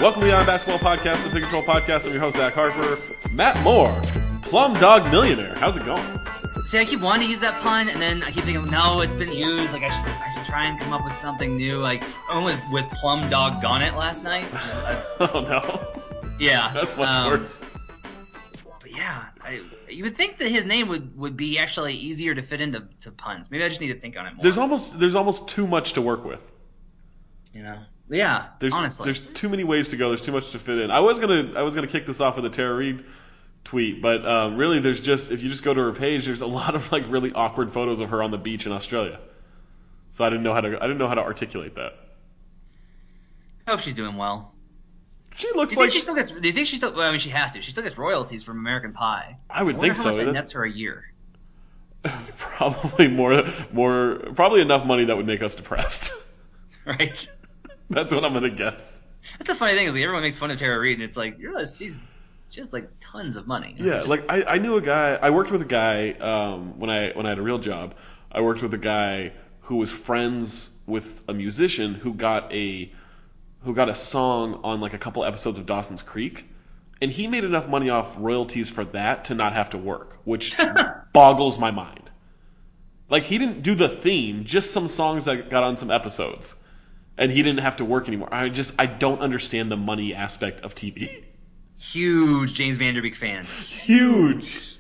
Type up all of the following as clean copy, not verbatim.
Welcome to the On Basketball Podcast, the Pick Control Podcast. I'm your host, Zach Harper. Matt Moore, Plum Dog Millionaire. How's it going? See, I keep wanting to use that pun, and then I keep thinking, no, it's been used. Like, I should try and come up with something new. Like, I went with Plum Dog Gone It last night. Oh, no. Yeah. That's much worse. But yeah, you would think that his name would be actually easier to fit into puns. Maybe I just need to think on it more. There's almost too much to work with. You know? Yeah, honestly. There's too many ways to go. There's too much to fit in. I was gonna kick this off with a Tara Reid tweet, but really, there's just, if you just go to her page, there's a lot of like really awkward photos of her on the beach in Australia. So I didn't know how to articulate that. I hope she's doing well. She looks do you think she still? Well, I mean, she has to. She still gets royalties from American Pie. I would think so. How much that nets her a year? Probably probably enough money that would make us depressed. Right. That's what I'm gonna guess. That's the funny thing is, like, everyone makes fun of Tara Reid, and it's like, you realize she's just like tons of money. Yeah, like I knew a guy. I worked with a guy when I had a real job. I worked with a guy who was friends with a musician who got a song on like a couple episodes of Dawson's Creek, and he made enough money off royalties for that to not have to work, which boggles my mind. Like, he didn't do the theme, just some songs that got on some episodes. And he didn't have to work anymore. I don't understand the money aspect of TV. Huge James Van Der Beek fan. Huge.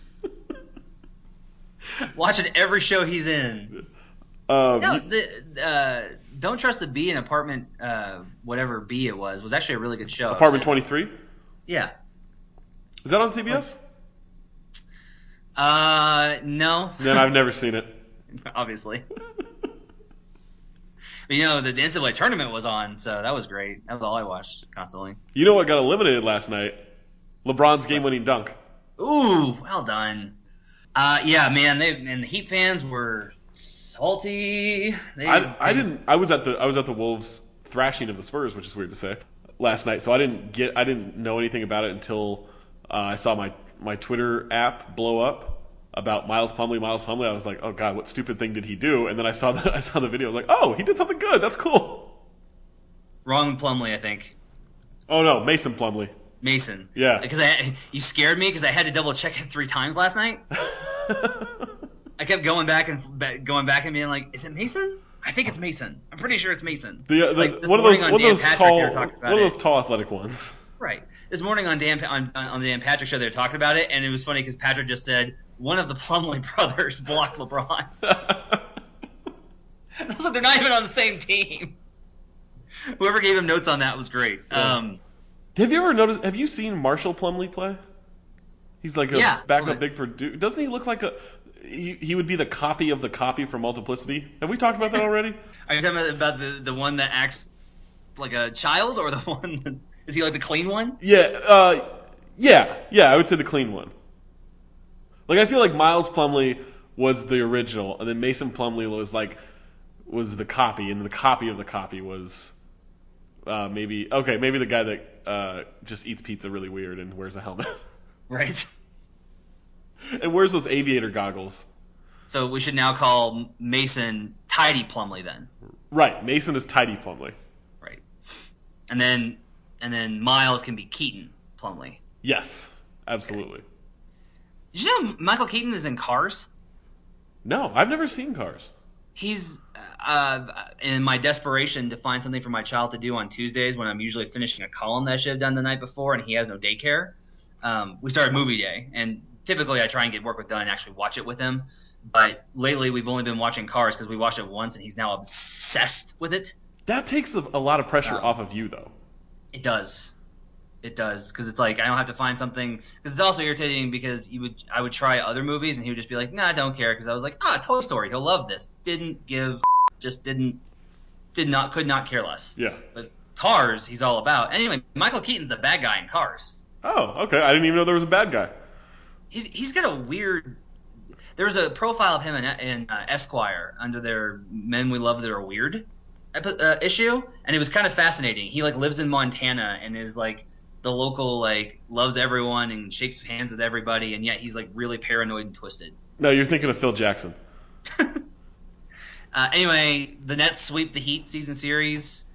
Watching every show he's in. Don't Trust the Bee in Apartment, whatever B it was actually a really good show. Apartment 23? Yeah. Is that on CBS? No. Then I've never seen it. Obviously. But, you know, the NCAA tournament was on, so that was great. That was all I watched constantly. You know what got eliminated last night? LeBron's game-winning dunk. Ooh, well done. Yeah, man, and the Heat fans were salty. I was at the Wolves thrashing of the Spurs, which is weird to say, last night. So I didn't know anything about it until I saw my Twitter app blow up about Miles Plumlee. I was like, oh god, what stupid thing did he do? And then I saw the video. I was like, oh, he did something good. That's cool. Wrong Plumlee, I think. Oh no, Mason Plumlee. Mason. Yeah. Because you scared me because I had to double check it 3 times last night. I kept going back and being like, is it Mason? I think it's Mason. I'm pretty sure it's Mason. One of those tall athletic ones. Right. This morning on the Dan Patrick show, they were talking about it, and it was funny because Patrick just said one of the Plumlee brothers blocked LeBron. I was like, they're not even on the same team. Whoever gave him notes on that was great. Yeah. Have you seen Marshall Plumlee play? He's like a backup big for Duke. Doesn't he look like he would be the copy of the copy from Multiplicity? Have we talked about that already? Are you talking about the one that acts like a child, or the one that, is he like the clean one? Yeah, I would say the clean one. Like, I feel like Miles Plumlee was the original, and then Mason Plumlee was the copy, and the copy of the copy was maybe the guy that just eats pizza really weird and wears a helmet. Right. And wears those aviator goggles. So we should now call Mason Tidy Plumlee then. Right. Mason is Tidy Plumlee. Right. And then Miles can be Keaton Plumlee. Yes, absolutely. Okay. Did you know Michael Keaton is in Cars? No, I've never seen Cars. He's in my desperation to find something for my child to do on Tuesdays when I'm usually finishing a column that I should have done the night before, and he has no daycare. We started movie day, and typically I try and get work done and actually watch it with him. But lately we've only been watching Cars because we watched it once, and he's now obsessed with it. That takes a lot of pressure off of you, though. It does. It does, because it's like I don't have to find something. Because it's also irritating because I would try other movies and he would just be like, "Nah, I don't care." Because I was like, Toy Story, he'll love this. Could not care less. Yeah. But Cars, he's all about. Anyway, Michael Keaton's the bad guy in Cars. Oh, okay. I didn't even know there was a bad guy. He's got a weird. There was a profile of him in Esquire under their Men We Love That Are Weird issue, and it was kind of fascinating. He lives in Montana and is like the local, loves everyone and shakes hands with everybody, and yet he's really paranoid and twisted. No, you're thinking of Phil Jackson. Anyway, the Nets sweep the Heat season series.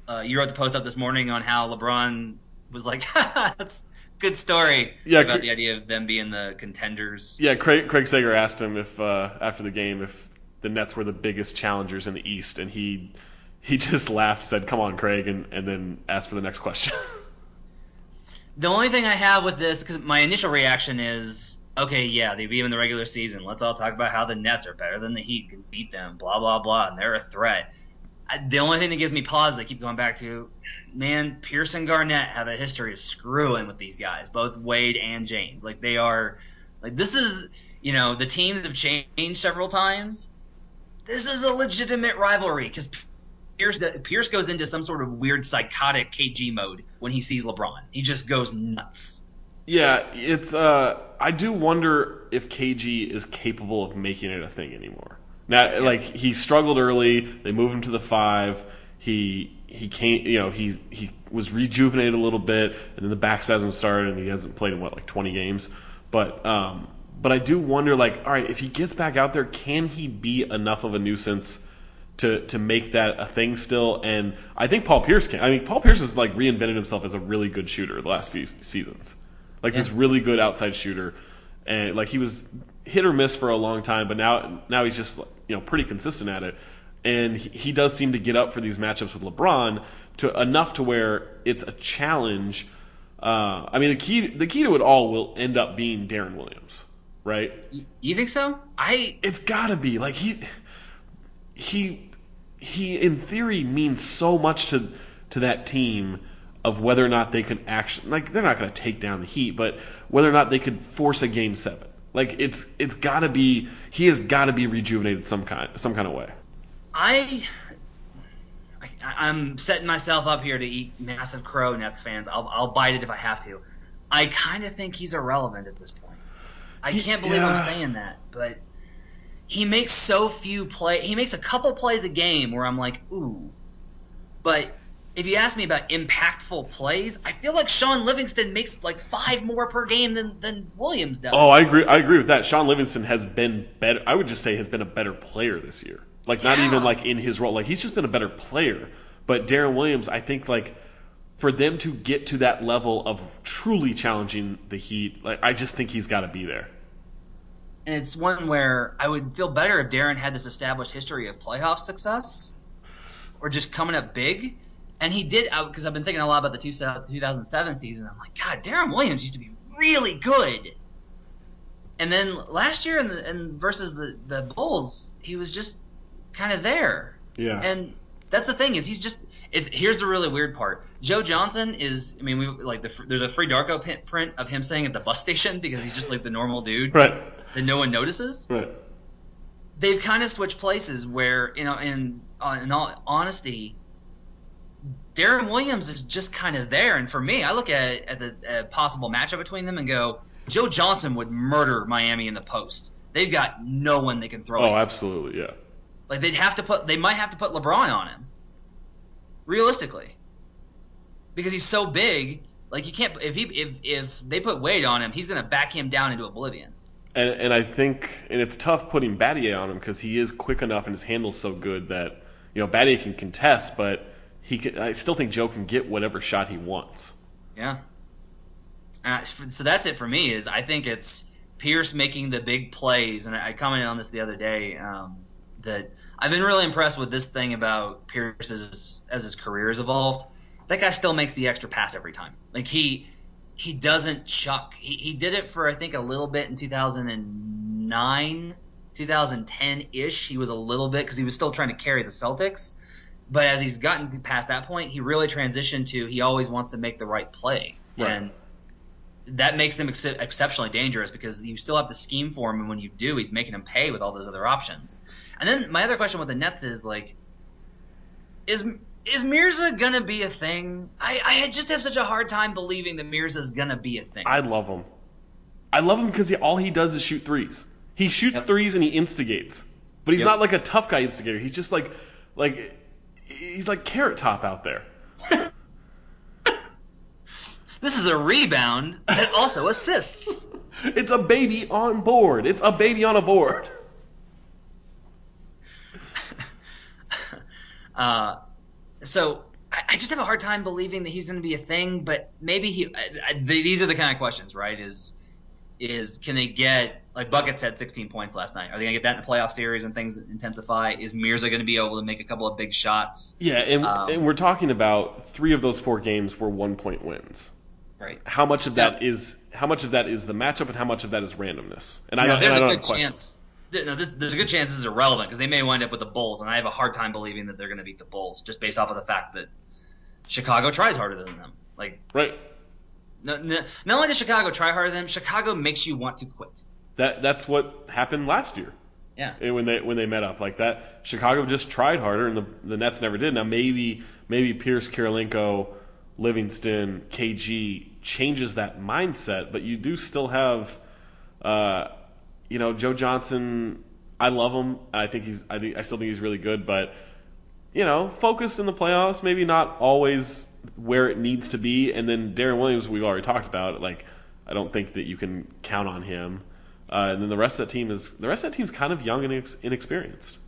You wrote the post up this morning on how LeBron was like, that's a good story Yeah, about the idea of them being the contenders. Yeah, Craig Sager asked him if after the game if the Nets were the biggest challengers in the East, and he just laughed, said, "Come on, Craig," and then asked for the next question. The only thing I have with this, because my initial reaction is, okay, yeah, they beat them in the regular season. Let's all talk about how the Nets are better than the Heat, can beat them, blah, blah, blah, and they're a threat. The only thing that gives me pause, I keep going back to, man, Pierce and Garnett have a history of screwing with these guys, both Wade and James. Like, they are, like, this is, the teams have changed several times. This is a legitimate rivalry, because Pierce goes into some sort of weird psychotic KG mode when he sees LeBron. He just goes nuts. Yeah, it's I do wonder if KG is capable of making it a thing anymore. Now, like, he struggled early. They moved him to the 5. He came, he was rejuvenated a little bit, and then the back spasm started, and he hasn't played in 20 games. But I do wonder, like, all right, if he gets back out there, can he be enough of a nuisance to make that a thing still? And I think Paul Pierce can. I mean, Paul Pierce has like reinvented himself as a really good shooter the last few seasons, like this really good outside shooter, and like he was hit or miss for a long time, but now he's just pretty consistent at it, and he does seem to get up for these matchups with LeBron to enough to where it's a challenge. I mean, the key to it all will end up being Deron Williams, right? You think so? It's got to be like he in theory means so much to that team of whether or not they can actually, like, they're not going to take down the Heat, but whether or not they could force a Game 7. Like, it's got to be, he has got to be rejuvenated some kind of way. I'm setting myself up here to eat massive crow, Nets fans. I'll bite it if I have to. I kind of think he's irrelevant at this point. I can't believe I'm saying that, but he makes so few plays. He makes a couple plays a game where I'm like, ooh. But if you ask me about impactful plays, I feel like Sean Livingston makes like 5 more per game than Williams does. Oh, I agree with that. Sean Livingston has been better. I would just say has been a better player this year. Like, not even like in his role. Like, he's just been a better player. But Deron Williams, I think, like, for them to get to that level of truly challenging the Heat, like, I just think he's got to be there. And it's one where I would feel better if Deron had this established history of playoff success or just coming up big. And he did, because I've been thinking a lot about the 2007 season. I'm like, God, Deron Williams used to be really good. And then last year versus the Bulls, he was just kind of there. Yeah. And that's the thing, is here's the really weird part. Joe Johnson is, I mean, there's a free Darko print of him saying at the bus station because he's just like the normal dude. Right. That no one notices. Right. They've kind of switched places where, in all honesty, Deron Williams is just kind of there. And for me, I look at the possible matchup between them and go, Joe Johnson would murder Miami in the post. They've got no one they can throw at. Oh, absolutely, yeah. Like, they might have to put LeBron on him. Realistically. Because he's so big, like, you can't, if they put Wade on him, he's going to back him down into oblivion. And I think, and it's tough putting Battier on him because he is quick enough and his handle's so good that, Battier can contest, but I still think Joe can get whatever shot he wants. Yeah. So that's it for me, is I think it's Pierce making the big plays. And I commented on this the other day, that I've been really impressed with this thing about Pierce as his career has evolved. That guy still makes the extra pass every time. Like, he doesn't chuck. He did it for, I think, a little bit in 2009, 2010-ish. He was a little bit because he was still trying to carry the Celtics. But as he's gotten past that point, he really transitioned to he always wants to make the right play. Right. And that makes him exceptionally dangerous because you still have to scheme for him, and when you do, he's making him pay with all those other options. And then my other question with the Nets is, like, is Mirza going to be a thing? I just have such a hard time believing that Mirza's going to be a thing. I love him. I love him because all he does is shoot threes. He shoots threes and he instigates. But he's not like a tough guy instigator. He's just like he's like Carrot Top out there. This is a rebound that also assists. It's a baby on board. It's a baby on a board. So I just have a hard time believing that he's going to be a thing. But maybe these are the kind of questions, right? Is can they get, like Buckets had 16 points last night? Are they going to get that in the playoff series when things intensify? Is Mirza going to be able to make a couple of big shots? Yeah, and we're talking about 3 of those 4 games were 1-point wins. Right. How much of that is the matchup, and how much of that is randomness? And I don't there's have a a good question. chance. There's a good chance this is irrelevant because they may wind up with the Bulls, and I have a hard time believing that they're going to beat the Bulls just based off of the fact that Chicago tries harder than them. Like, right. not only does Chicago try harder than them, Chicago makes you want to quit. That's what happened last year. Yeah. When they met up like that, Chicago just tried harder, and the Nets never did. Now maybe Pierce, Kirilenko, Livingston, KG changes that mindset, but you do still have, Joe Johnson. I love him. I still think he's really good, but focus in the playoffs, maybe not always where it needs to be. And then Darren Williams, we've already talked about. Like, I don't think that you can count on him. And then the rest of that team's kind of young and inexperienced.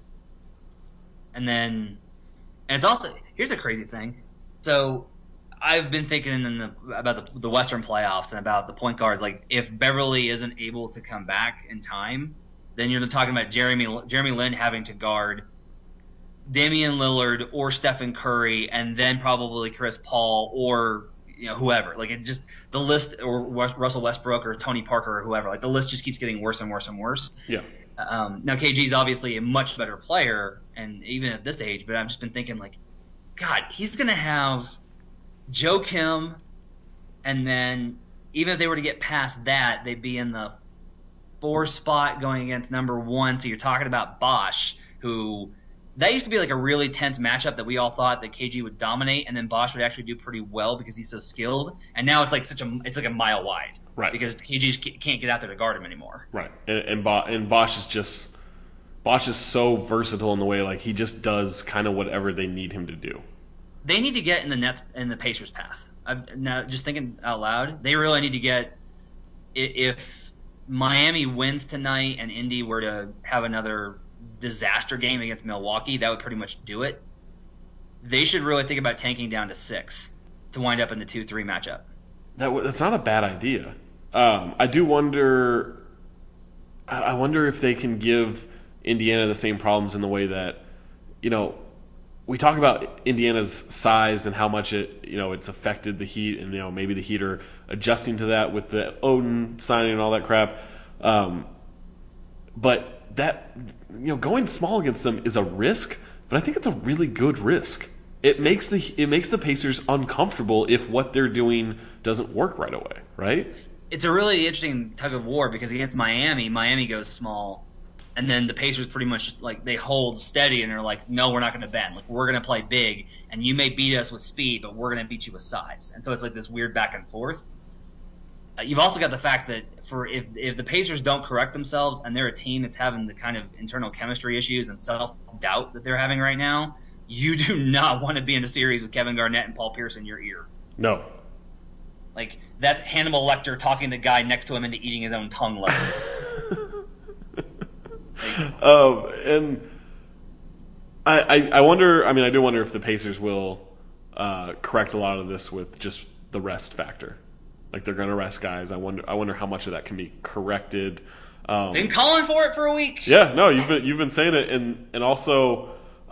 And it's also, here's a crazy thing. So I've been thinking about the Western playoffs and about the point guards. Like, if Beverly isn't able to come back in time, then you're talking about Jeremy Lin having to guard Damian Lillard or Stephen Curry, and then probably Chris Paul or whoever. Like, it just, the list, or Russell Westbrook or Tony Parker or whoever. Like, the list just keeps getting worse and worse and worse. Yeah. Now KG's obviously a much better player, and even at this age, but I've just been thinking, like, God, he's gonna have Joe Kim, and then even if they were to get past that, they'd be in the 4 spot going against number 1. So you're talking about Bosch, who that used to be like a really tense matchup that we all thought that KG would dominate, and then Bosch would actually do pretty well because he's so skilled. And now it's like it's like a mile wide, right? Because KG can't get out there to guard him anymore, right? And Bosch is so versatile in the way, like, he just does kind of whatever they need him to do. They need to get in the Pacers' path. Now, just thinking out loud, they really need to get, if Miami wins tonight and Indy were to have another disaster game against Milwaukee, that would pretty much do it. They should really think about tanking down to 6 to wind up in the 2-3 matchup. That's not a bad idea. I do wonder. I wonder if they can give Indiana the same problems in the way that, we talk about Indiana's size and how much it's affected the Heat, and maybe the Heat are adjusting to that with the Odin signing and all that crap. But that, going small against them is a risk, but I think it's a really good risk. It makes the Pacers uncomfortable if what they're doing doesn't work right away, right? It's a really interesting tug of war because against Miami goes small, and then the Pacers pretty much, like, they hold steady and they're like, no, we're not going to bend. Like, we're going to play big, and you may beat us with speed, but we're going to beat you with size. And so it's like this weird back and forth. You've also got the fact that if the Pacers don't correct themselves and they're a team that's having the kind of internal chemistry issues and self-doubt that they're having right now, you do not want to be in a series with Kevin Garnett and Paul Pierce in your ear. No. Like, that's Hannibal Lecter talking the guy next to him into eating his own tongue level. And I wonder. I mean, I do wonder if the Pacers will correct a lot of this with just the rest factor. Like, they're going to rest guys. I wonder how much of that can be corrected. Been calling for it for a week. Yeah, no, you've been saying it, and also,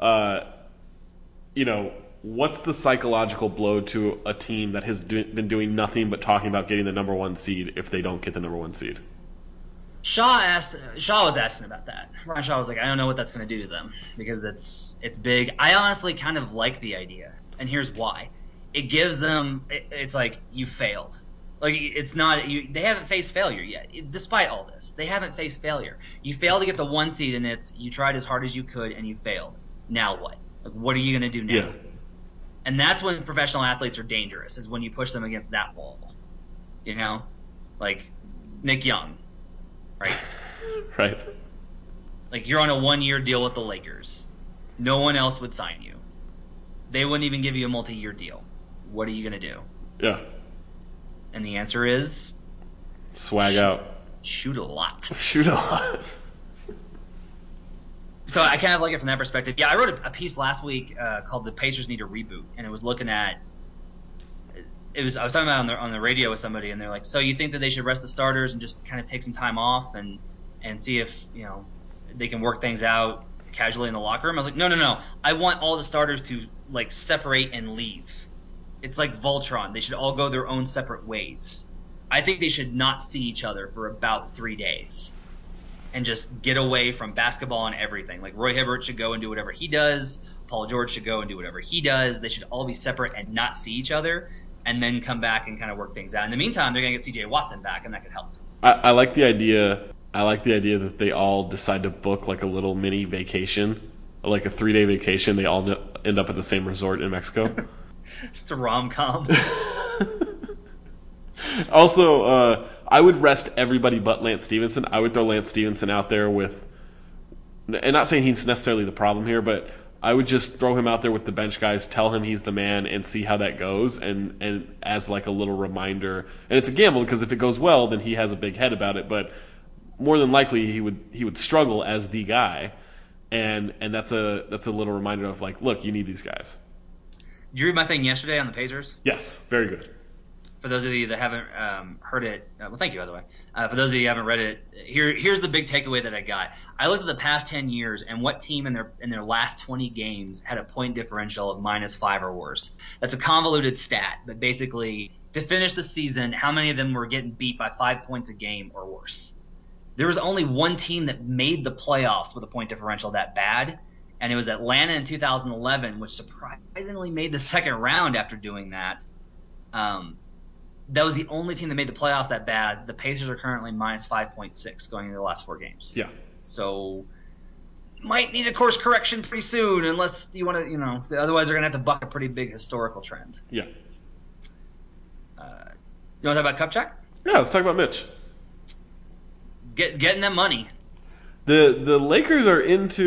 what's the psychological blow to a team that has been doing nothing but talking about getting the number 1 seed if they don't get the number 1 seed? Shaw was asking about that. Ron Shaw was like, I don't know what that's going to do to them because it's big. I honestly kind of like the idea, and here's why. It gives them. It's like, you failed. Like, it's not they haven't faced failure yet. Despite all this, they haven't faced failure. You failed to get the 1 seed, and you tried as hard as you could, and you failed. Now what? Like, what are you going to do now? Yeah. And that's when professional athletes are dangerous, is when you push them against that wall. Like Nick Young. Right. Right. Like, you're on a 1-year deal with the Lakers. No one else would sign you. They wouldn't even give you a multi-year deal. What are you going to do? Yeah. And the answer is... swag out. Shoot a lot. Shoot a lot. So I kind of like it from that perspective. Yeah, I wrote a piece last week called "The Pacers Need a Reboot," and it was looking at. I was talking about it on the radio with somebody, and they're like, "So you think that they should rest the starters and just kind of take some time off and see if they can work things out casually in the locker room?" I was like, "No. I want all the starters to like separate and leave. It's like Voltron. They should all go their own separate ways. I think they should not see each other for about 3 days." And just get away from basketball and everything. Like Roy Hibbert should go and do whatever he does. Paul George should go and do whatever he does. They should all be separate and not see each other, and then come back and kind of work things out. In the meantime, they're going to get C.J. Watson back, and that could help. I like the idea. I like the idea that they all decide to book like a little mini vacation, like a 3-day vacation. They all end up at the same resort in Mexico. It's a rom-com. Also, I would rest everybody but Lance Stevenson. I would throw Lance Stevenson out there with, and not saying he's necessarily the problem here, but I would just throw him out there with the bench guys, tell him he's the man, and see how that goes, and as like a little reminder. And it's a gamble because if it goes well, then he has a big head about it. But more than likely, he would struggle as the guy, and that's a little reminder of like, look, you need these guys. Did you read my thing yesterday on the Pacers? Yes, very good. For those of you that haven't heard it, well, thank you, by the way. For those of you who haven't read it, here's the big takeaway that I got. I looked at the past 10 years and what team in their last 20 games had a point differential of -5 or worse. That's a convoluted stat, but basically, to finish the season, how many of them were getting beat by 5 points a game or worse? There was only one team that made the playoffs with a point differential that bad, and it was Atlanta in 2011, which surprisingly made the second round after doing that. That was the only team that made the playoffs that bad. The Pacers are currently -5.6 going into the last 4 games. Yeah. So might need a course correction pretty soon, unless you want to, otherwise they're going to have to buck a pretty big historical trend. Yeah. You want to talk about Kupchak? Yeah, let's talk about Mitch. Getting them money. The Lakers are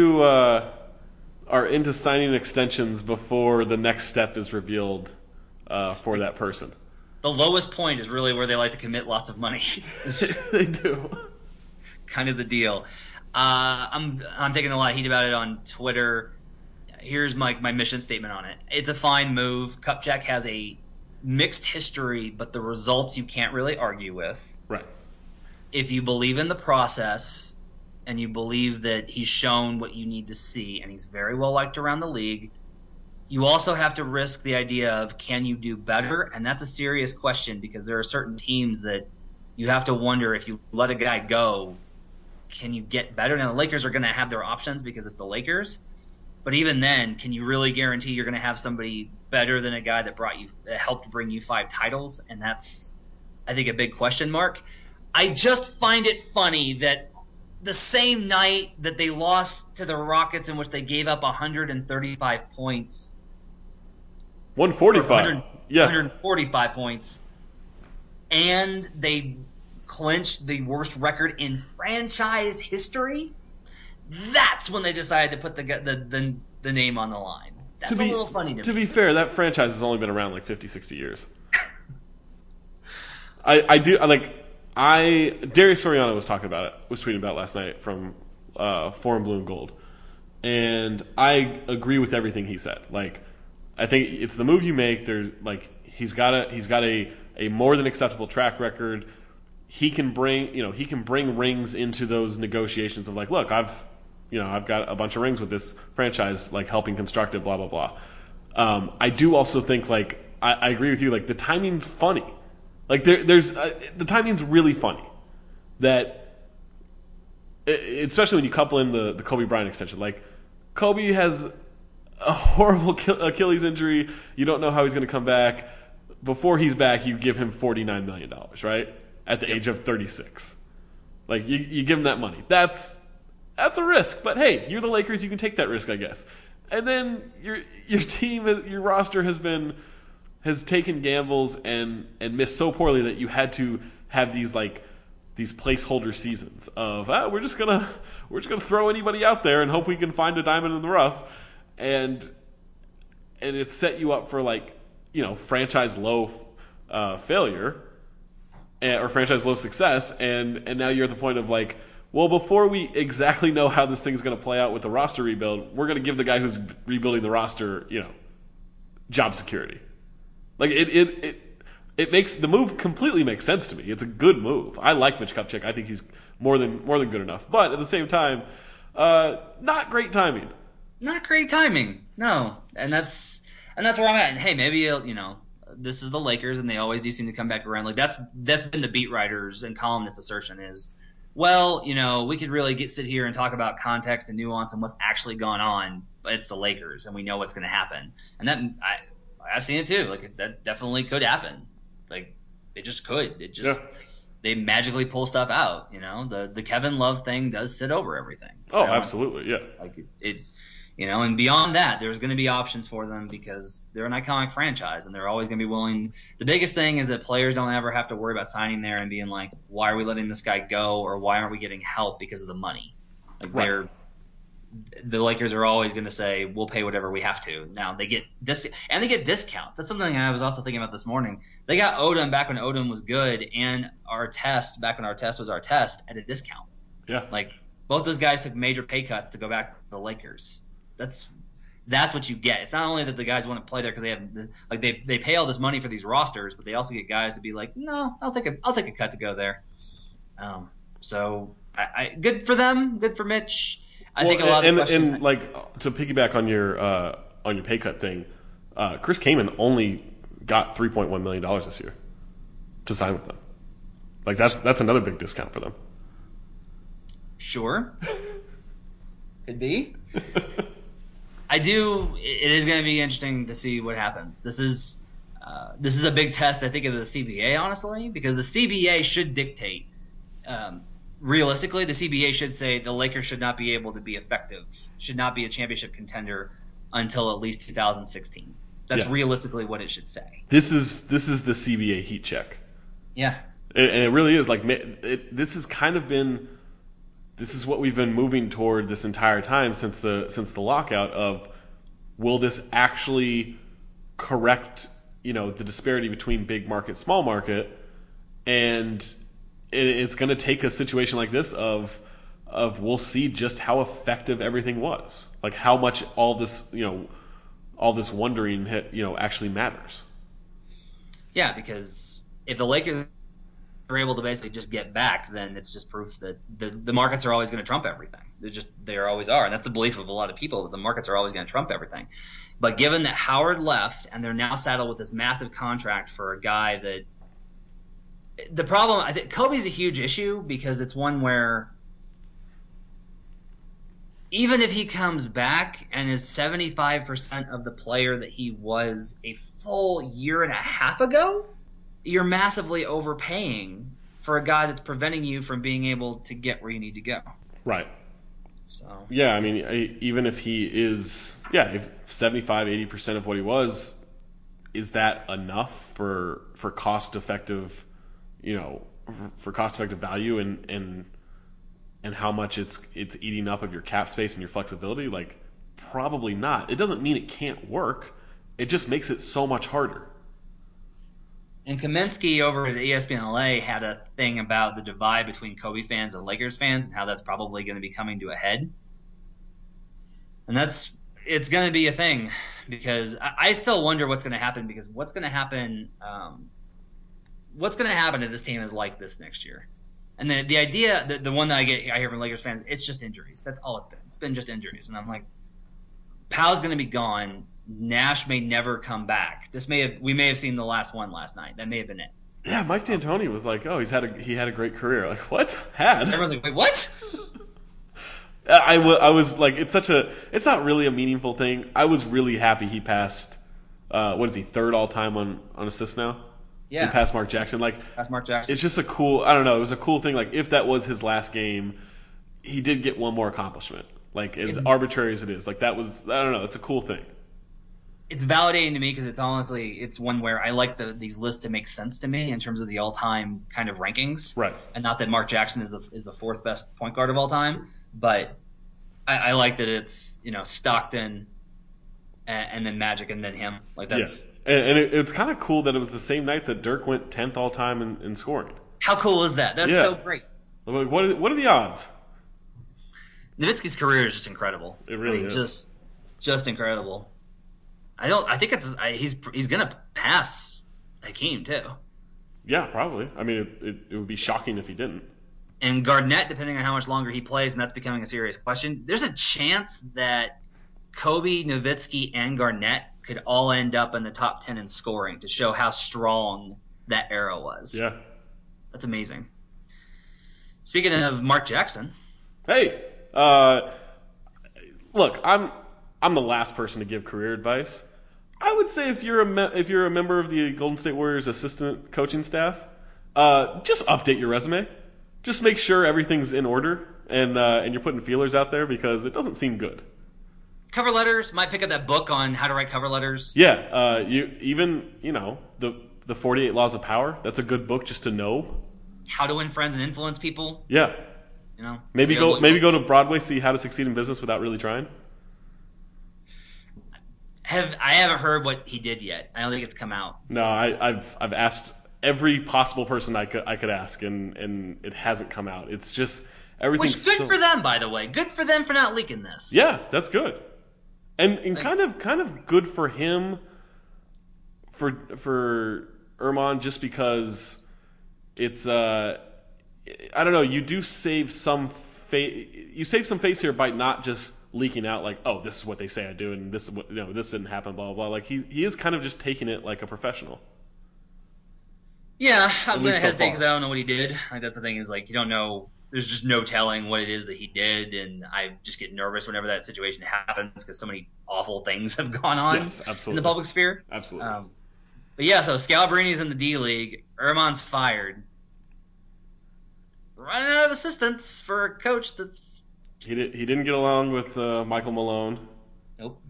into signing extensions before the next step is revealed for that person. The lowest point is really where they like to commit lots of money. They do. Kind of the deal. I'm taking a lot of heat about it on Twitter. Here's my mission statement on it. It's a fine move. Kupchak has a mixed history, but the results you can't really argue with. Right. If you believe in the process and you believe that he's shown what you need to see, and he's very well liked around the league, you also have to risk the idea of, can you do better? And that's a serious question, because there are certain teams that you have to wonder, if you let a guy go, can you get better? Now, the Lakers are going to have their options because it's the Lakers. But even then, can you really guarantee you're going to have somebody better than a guy that helped bring you 5 titles? And that's, I think, a big question mark. I just find it funny that the same night that they lost to the Rockets, in which they gave up 135 points, 145. Yeah. 145 points, and they clinched the worst record in franchise history. That's when they decided to put the name on the line. That's a little funny to me. To be fair, that franchise has only been around like 50, 60 years. Darius Soriano was tweeting about it last night from Forum Blue and Gold, and I agree with everything he said. Like, I think it's the move you make. He's got a more than acceptable track record. He can bring rings into those negotiations of like, look, I've got a bunch of rings with this franchise, like helping construct it, blah blah blah. I do also think I agree with you. Like, the timing's funny. Like, the timing's really funny. That, especially when you couple in the Kobe Bryant extension. Like, Kobe has a horrible Achilles injury. You don't know how he's going to come back. Before he's back, you give him $49 million, right? At the age of 36. Like, you give him that money. That's a risk. But hey, you're the Lakers. You can take that risk, I guess. And then your team, your roster has taken gambles and missed so poorly that you had to have these placeholder seasons of we're just gonna throw anybody out there and hope we can find a diamond in the rough, and it set you up for franchise low failure or franchise low success, and now you're at the point of well, before we exactly know how this thing's going to play out with the roster rebuild, we're going to give the guy who's rebuilding the roster, job security. Like it makes the move completely makes sense to me. It's a good move. I like Mitch Kupchak. I think he's more than good enough. But at the same time, not great timing. Not great timing. No, and that's where I'm at. And hey, maybe this is the Lakers, and they always do seem to come back around. Like that's been the beat writers and columnists' assertion is, well, we could really sit here and talk about context and nuance and what's actually gone on, but it's the Lakers, and we know what's going to happen. And that I've seen it too. Like that definitely could happen. Like it just could. It just they magically pull stuff out. The Kevin Love thing does sit over everything. Oh, absolutely, yeah. Like it. And beyond that, there's going to be options for them because they're an iconic franchise, and they're always going to be willing. The biggest thing is that players don't ever have to worry about signing there and being like, why are we letting this guy go, or why aren't we getting help because of the money? Like the Lakers are always going to say, we'll pay whatever we have to. Now they get this, and they get discounts. That's something I was also thinking about this morning. They got Odom back when Odom was good, and Artest back when Artest was Artest at a discount. Yeah, like both those guys took major pay cuts to go back to the Lakers. That's what you get. It's not only that the guys want to play there because they pay all this money for these rosters, but they also get guys to be like, no, I'll take a cut to go there. So I good for them, good for Mitch. I think a lot of and like to piggyback on your pay cut thing, Chris Kaman only got $3.1 million this year to sign with them. Like that's another big discount for them. Sure, could be. It is going to be interesting to see what happens. This is a big test, I think, of the CBA, honestly, because the CBA should dictate. Realistically, the CBA should say the Lakers should not be able to be effective, should not be a championship contender until at least 2016. That's realistically what it should say. This is the CBA heat check. Yeah, and it really is like this has kind of been. This is what we've been moving toward this entire time since the lockout of, will this actually correct, the disparity between big market, small market, and it's going to take a situation like this of we'll see just how effective everything was, like how much all this wondering actually matters. Yeah, because if the Lakers are able to basically just get back, then it's just proof that the markets are always going to trump everything. They always are, and that's the belief of a lot of people, that the markets are always going to trump everything. But given that Howard left and they're now saddled with this massive contract for a guy that the problem, I think Kobe's a huge issue because it's one where even if he comes back and is 75% of the player that he was a full year and a half ago, you're massively overpaying for a guy that's preventing you from being able to get where you need to go. Right. So. Yeah, I mean, even if he is, if 75, 80% of what he was, is that enough for cost-effective, for cost-effective value and how much it's eating up of your cap space and your flexibility? Like, probably not. It doesn't mean it can't work. It just makes it so much harder. And Kaminsky over at ESPN LA had a thing about the divide between Kobe fans and Lakers fans and how that's probably going to be coming to a head. And it's going to be a thing because I still wonder what's going to happen, because what's going to happen if this team is like this next year? And the idea, the one that I hear from Lakers fans, it's just injuries. That's all it's been. It's been just injuries. And I'm like, Powell's going to be gone. Nash may never come back. We may have seen the last one last night. That may have been it. Yeah, Mike D'Antoni was like, "Oh, he had a great career." Like, what? Had? Everyone's like, "Wait, what?" I was like, it's not really a meaningful thing. I was really happy he passed. What is he, third all time on assists now? Yeah, he passed Mark Jackson. That's Mark Jackson. It's just a cool. I don't know. It was a cool thing. Like, if that was his last game, he did get one more accomplishment. Like, as arbitrary as it is, like that was. I don't know. It's a cool thing. It's validating to me because it's one where I like these lists to make sense to me in terms of the all-time kind of rankings. Right. And not that Mark Jackson is the fourth best point guard of all time, but I like that it's, Stockton and then Magic and then him. Like that's and it's kind of cool that it was the same night that Dirk went 10th all time in scoring. How cool is that? That's so great. Like, what are the odds? Nowitzki's career is just incredible. It really is. Just incredible. I think he's gonna pass Hakeem too. Yeah, probably. I mean, it would be shocking if he didn't. And Garnett, depending on how much longer he plays, and that's becoming a serious question, there's a chance that Kobe, Nowitzki, and Garnett could all end up in the top 10 in scoring to show how strong that era was. Yeah. That's amazing. Speaking of Mark Jackson. Hey, look, I'm the last person to give career advice. I would say if you're a member of the Golden State Warriors assistant coaching staff, just update your resume. Just make sure everything's in order and you're putting feelers out there because it doesn't seem good. Cover letters. Might pick up that book on how to write cover letters. Yeah, the 48 Laws of Power. That's a good book just to know. How to win friends and influence people. Yeah. Maybe go to Broadway, see How to Succeed in Business Without Really Trying. I haven't heard what he did yet. I don't think it's come out. No, I've asked every possible person I could ask, and it hasn't come out. It's just everything's Which good for them, by the way. Good for them for not leaking this. Yeah, that's good, and kind of good for him for Erman, just because it's I don't know. You do save some face here by not just leaking out like, oh, this is what they say I do, and this is what this didn't happen, blah blah blah. Like he is kind of just taking it like a professional. Yeah, I'm gonna hesitate because I don't know what he did. Like that's the thing is like you don't know. There's just no telling what it is that he did, and I just get nervous whenever that situation happens because so many awful things have gone on in the public sphere. Absolutely. But yeah, so Scalabrini's in the D League. Erman's fired. Running out of assistants for a coach that's. He didn't get along with Michael Malone. Nope.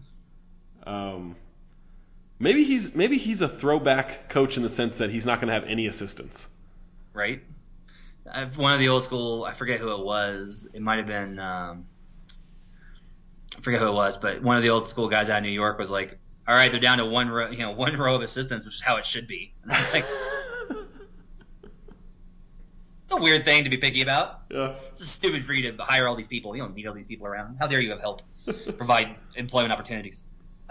Maybe he's a throwback coach in the sense that he's not going to have any assistants. Right. One of the old school. I forget who it was. It might have been. I forget who it was, but one of the old school guys out of New York was like, "All right, they're down to one row of assistants, which is how it should be." And I was like. It's a weird thing to be picky about. Yeah. It's just stupid for you to hire all these people. You don't need all these people around. How dare you have help provide employment opportunities?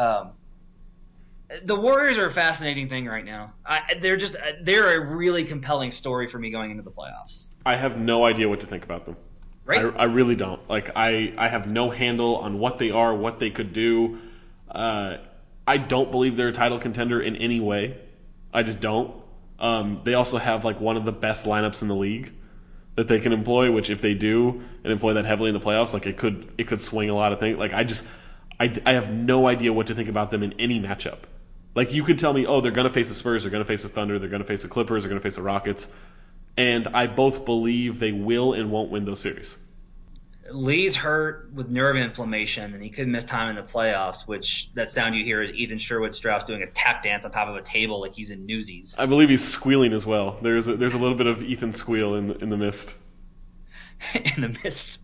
The Warriors are a fascinating thing right now. They're a really compelling story for me going into the playoffs. I have no idea what to think about them. Right? I really don't. Like I have no handle on what they are, what they could do. I don't believe they're a title contender in any way. I just don't. They also have like one of the best lineups in the league that they can employ, which if they do and employ that heavily in the playoffs, like it could swing a lot of things. Like I have no idea what to think about them in any matchup. Like you could tell me, oh, they're going to face the Spurs, they're going to face the Thunder, they're going to face the Clippers, they're going to face the Rockets, and I both believe they will and won't win those series. Lee's hurt with nerve inflammation, and he could miss time in the playoffs, which that sound you hear is Ethan Sherwood-Strauss doing a tap dance on top of a table like he's in Newsies. I believe he's squealing as well. There's a little bit of Ethan squeal in the mist. In the mist.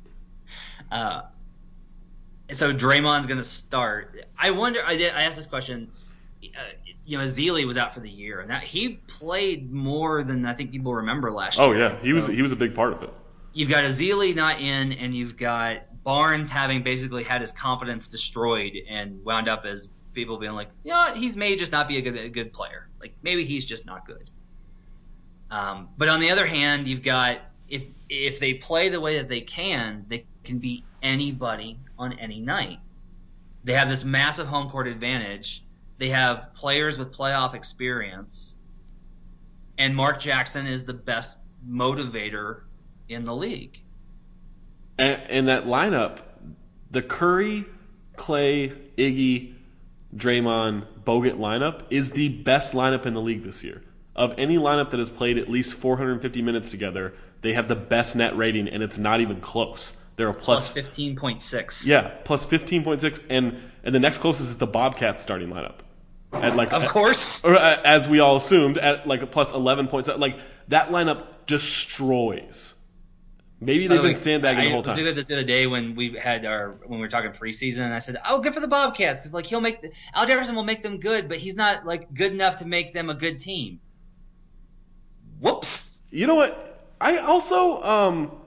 So Draymond's going to start. I wonder. I asked this question. Zealy was out for the year, and that he played more than I think people remember last year. Oh yeah, he was a big part of it. You've got Zealy not in, and you've got Barnes having basically had his confidence destroyed and wound up as people being like, he may just not be a good player. Like maybe he's just not good. But on the other hand, you've got if they play the way that they can beat anybody on any night. They have this massive home court advantage. They have players with playoff experience, and Mark Jackson is the best motivator in the league. And that lineup, the Curry, Clay, Iggy, Draymond, Bogut lineup is the best lineup in the league this year. Of any lineup that has played at least 450 minutes together, they have the best net rating, and it's not even close. They're a plus 15.6. Yeah, plus 15.6, and the next closest is the Bobcats starting lineup. Of course. Or as we all assumed, at like a plus 11.7. Like, that lineup destroys. Maybe they've been sandbagging the whole time. I was this the other day when we were talking preseason, and I said, "Oh, good for the Bobcats because like Al Jefferson will make them good, but he's not like good enough to make them a good team." Whoops. You know what? I also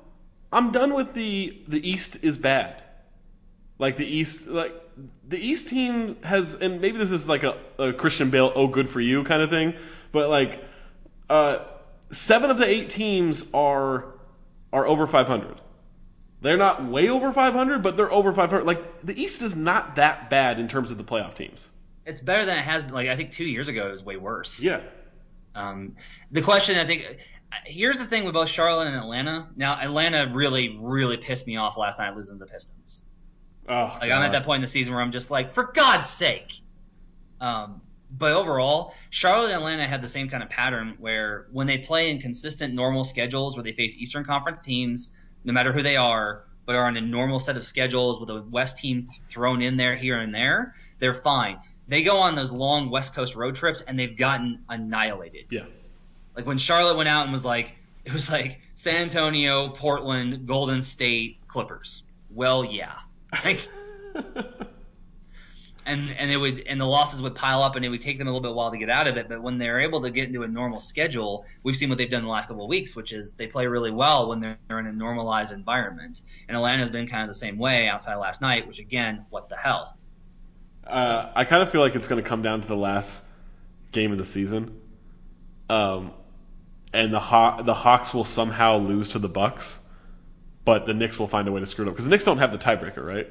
I'm done with the East is bad. Like the East team has, and maybe this is like a Christian Bale, oh good for you kind of thing, but like 7 of the 8 teams are over 500. They're not way over 500, but they're over 500. Like the East is not that bad in terms of the playoff teams. It's better than it has been. Like I think 2 years ago it was way worse. Yeah. The question, I think, here's the thing with both Charlotte and Atlanta. Now, Atlanta really, really pissed me off last night losing to the Pistons. Oh, like, I'm at that point in the season where I'm just like, for God's sake. But overall, Charlotte and Atlanta had the same kind of pattern where when they play in consistent normal schedules where they face Eastern Conference teams, no matter who they are, but are on a normal set of schedules with a West team thrown in there here and there, they're fine. They go on those long West Coast road trips and they've gotten annihilated. Yeah. Like when Charlotte went out and was like, it was like San Antonio, Portland, Golden State, Clippers. Well, yeah. Like, and the losses would pile up and it would take them a little bit while to get out of it. But when they're able to get into a normal schedule, we've seen what they've done in the last couple of weeks, which is they play really well when they're in a normalized environment. And Atlanta's been kind of the same way outside last night, which again, what the hell? I kind of feel like it's going to come down to the last game of the season, and the Hawks will somehow lose to the Bucks, but the Knicks will find a way to screw it up because the Knicks don't have the tiebreaker, right?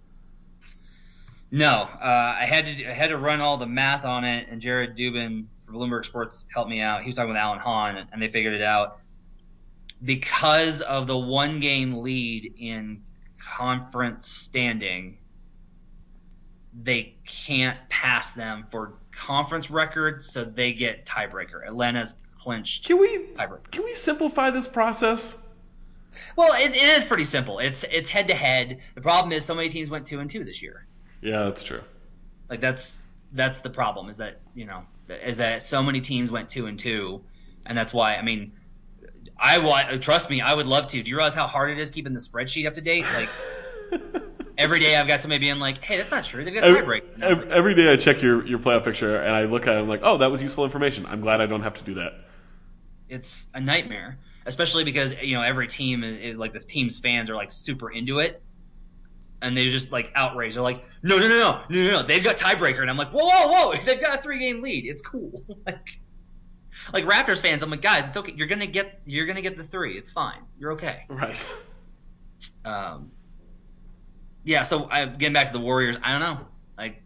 No, I had to run all the math on it, and Jared Dubin from Bloomberg Sports helped me out. He was talking with Alan Hahn, and they figured it out because of the 1-game lead in conference standing. They can't pass them for conference records, so they get tiebreaker. Atlanta's clinched tiebreaker. Can we simplify this process? Well, it is pretty simple. It's head to head. The problem is so many teams went 2-2 this year. Yeah, that's true. Like that's the problem is that so many teams went 2-2, and that's why. I mean, trust me, I would love to. Do you realize how hard it is keeping the spreadsheet up to date? Like. Every day I've got somebody being like, hey, that's not true. They've got tiebreak. Every day I check your playoff picture and I look at it and I'm like, oh, that was useful information. I'm glad I don't have to do that. It's a nightmare, especially because, every team is like the team's fans are like super into it. And they're just like outraged. They're like, no. They've got tiebreaker. And I'm like, whoa. They've got a 3-game lead. It's cool. like Raptors fans, I'm like, guys, it's okay. You're going to get the 3. It's fine. You're okay. Right. Yeah, so getting back to the Warriors, I don't know. Like,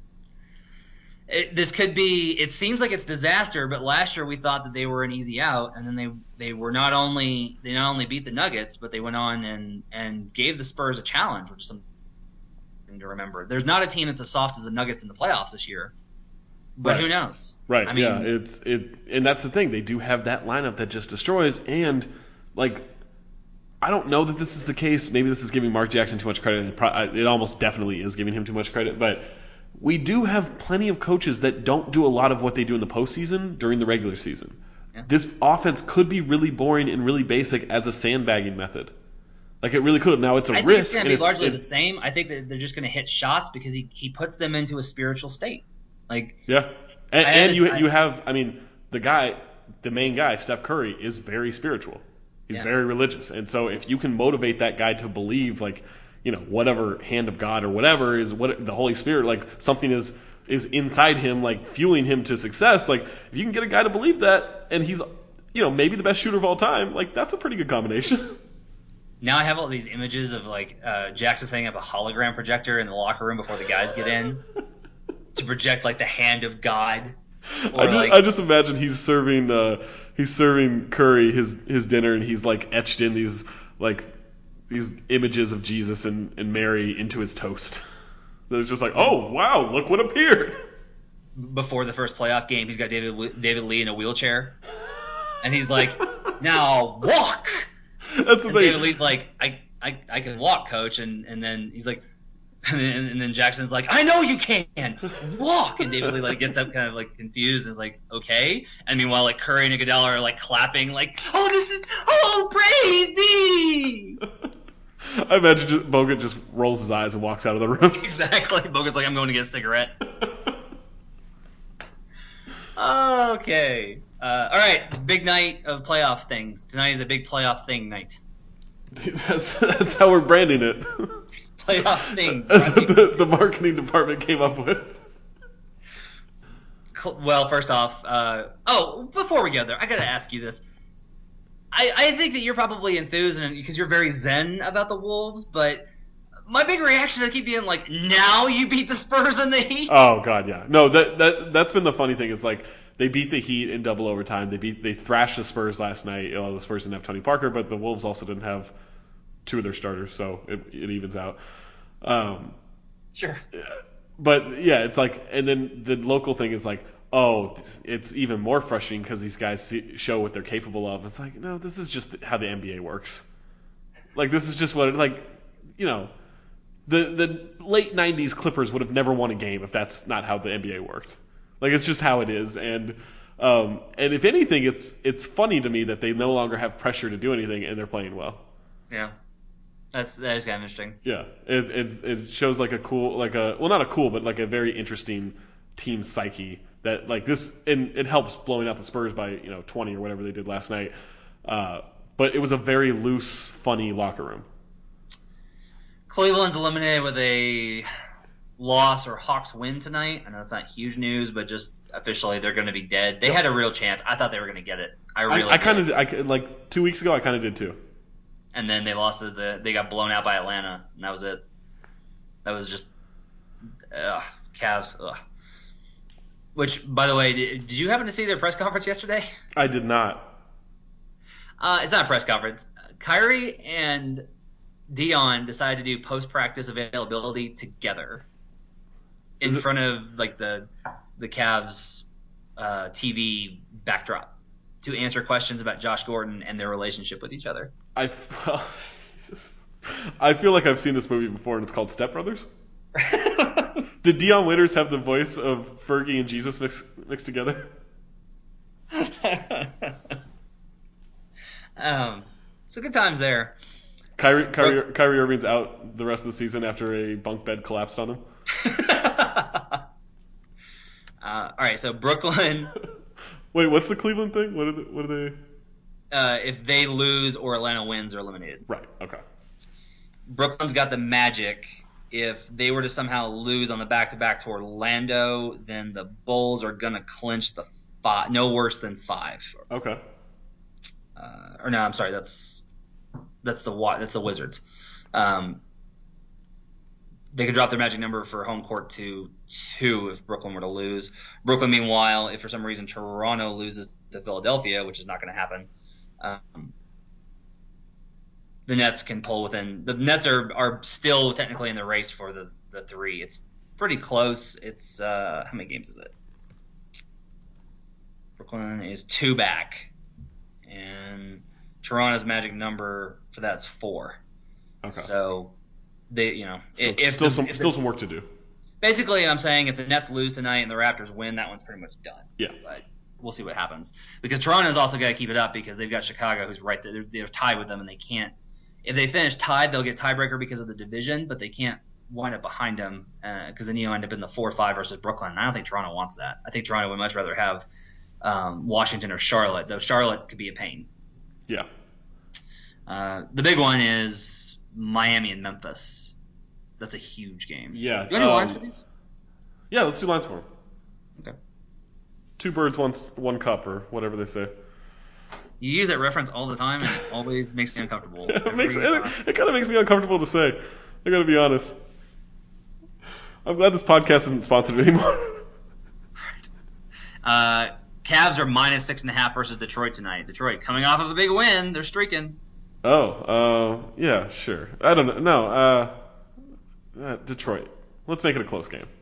this could be. It seems like it's disaster, but last year we thought that they were an easy out, and then they not only beat the Nuggets, but they went on and gave the Spurs a challenge, which is something to remember. There's not a team that's as soft as the Nuggets in the playoffs this year, but right. Who knows? Right. I mean, yeah, and that's the thing. They do have that lineup that just destroys, and like. I don't know that this is the case. Maybe this is giving Mark Jackson too much credit. It almost definitely is giving him too much credit. But we do have plenty of coaches that don't do a lot of what they do in the postseason during the regular season. Yeah. This offense could be really boring and really basic as a sandbagging method. Like it really could. Now it's a risk. I think it's going to be largely the same. I think that they're just going to hit shots because he puts them into a spiritual state. Like yeah, and you have. I mean, the main guy, Steph Curry, is very spiritual. He's very religious. And so if you can motivate that guy to believe, like, whatever hand of God or whatever is what the Holy Spirit, like something is inside him, like fueling him to success. Like if you can get a guy to believe that and he's, maybe the best shooter of all time, like that's a pretty good combination. Now I have all these images of like Jackson setting up a hologram projector in the locker room before the guys get in to project like the hand of God. I just imagine he's serving Curry his dinner, and he's like etched in these images of Jesus and Mary into his toast. So it's just like, oh wow, look what appeared. Before the first playoff game, he's got David Lee in a wheelchair, and he's like, now walk. That's the thing. David Lee's like, I can walk, coach, and then he's like. And then Jackson's like, I know you can walk, and David Lee like gets up kind of like confused and is like, okay. And meanwhile, like Curry and Iguodala are like clapping, like, praise be. I imagine Bogut just rolls his eyes and walks out of the room. Exactly. Bogut's like, I'm going to get a cigarette. Okay. All right. Big night of playoff things. Tonight is a big playoff thing night. That's how we're branding it. Playoff things. That's what the marketing department came up with. Well, first off, before we get there, I gotta ask you this. I think that you're probably enthused because you're very zen about the Wolves, but my big reaction is I keep being like, now you beat the Spurs and the Heat? Oh god, yeah. No, that's been the funny thing. It's like they beat the Heat in double overtime. They thrashed the Spurs last night. The Spurs didn't have Tony Parker, but the Wolves also didn't have two of their starters, so it evens out. Sure. But yeah, it's like, and then the local thing is like, oh, it's even more frustrating because these guys show what they're capable of. It's like, no, this is just how the NBA works. Like, this is just what, the late 90s Clippers would have never won a game if that's not how the NBA worked. Like, it's just how it is. And if anything, it's funny to me that they no longer have pressure to do anything and they're playing well. Yeah. That is kind of interesting. Yeah. It shows like not a cool, but like a very interesting team psyche that like this, and it helps blowing out the Spurs by 20 or whatever they did last night. But it was a very loose, funny locker room. Cleveland's eliminated with a loss or Hawks win tonight. I know that's not huge news, but just officially they're going to be dead. They had a real chance. I thought they were going to get it. I kind of like 2 weeks ago. I kind of did too. And then they lost they got blown out by Atlanta, and that was it. That was just Cavs. Ugh. Which, by the way, did you happen to see their press conference yesterday? I did not. It's not a press conference. Kyrie and Dion decided to do post-practice availability together in front of like the Cavs TV backdrop to answer questions about Josh Gordon and their relationship with each other. I feel like I've seen this movie before, and it's called Step Brothers. Did Dion Waiters have the voice of Fergie and Jesus mixed together? So good times there. Kyrie Irving's out the rest of the season after a bunk bed collapsed on him. All right, so Brooklyn. Wait, what's the Cleveland thing? What are they? If they lose or Atlanta wins, they're eliminated. Right. Okay. Brooklyn's got the Magic. If they were to somehow lose on the back-to-back to Orlando, then the Bulls are gonna clinch the no worse than 5. Okay. Or no, I'm sorry. That's the Wizards. They could drop their magic number for home court to 2 if Brooklyn were to lose. Brooklyn, meanwhile, if for some reason Toronto loses to Philadelphia, which is not going to happen, the Nets can pull within. The Nets are still technically in the race for the 3. It's pretty close. It's how many games is it? Brooklyn is 2 back, and Toronto's magic number for that's 4. Okay. So they, still some work to do. Basically, I'm saying if the Nets lose tonight and the Raptors win, that one's pretty much done. Yeah. But we'll see what happens because Toronto's also got to keep it up because they've got Chicago who's right there. They're tied with them and they can't. If they finish tied, they'll get tiebreaker because of the division, but they can't wind up behind them because then you end up in the 4-5 versus Brooklyn. And I don't think Toronto wants that. I think Toronto would much rather have Washington or Charlotte, though Charlotte could be a pain. Yeah. The big one is Miami and Memphis. That's a huge game. Yeah. Do you want any lines for these? Yeah, let's do lines for them. Okay. 2 birds, one cup, or whatever they say. You use that reference all the time, and it always makes me uncomfortable. It kind of makes me uncomfortable to say. I got to be honest. I'm glad this podcast isn't sponsored anymore. Cavs are minus 6.5 versus Detroit tonight. Detroit coming off of a big win. They're streaking. Oh, yeah, sure. I don't know. No, Detroit. Let's make it a close game.